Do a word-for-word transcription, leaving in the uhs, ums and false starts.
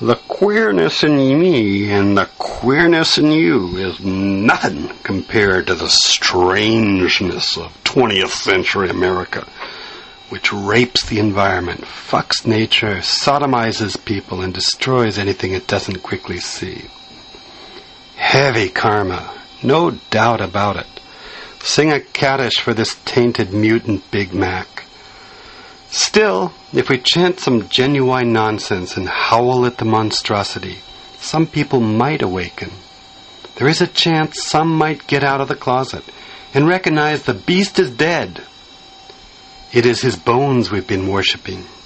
The queerness in me and the queerness in you is nothing compared to the strangeness of twentieth century America, which rapes the environment, fucks nature, sodomizes people, and destroys anything it doesn't quickly see. Heavy karma, no doubt about it. Sing a Kaddish for this tainted mutant Big Mac. Still, if we chant some genuine nonsense and howl at the monstrosity, some people might awaken. There is a chance some might get out of the closet and recognize the beast is dead. It is his bones we've been worshipping.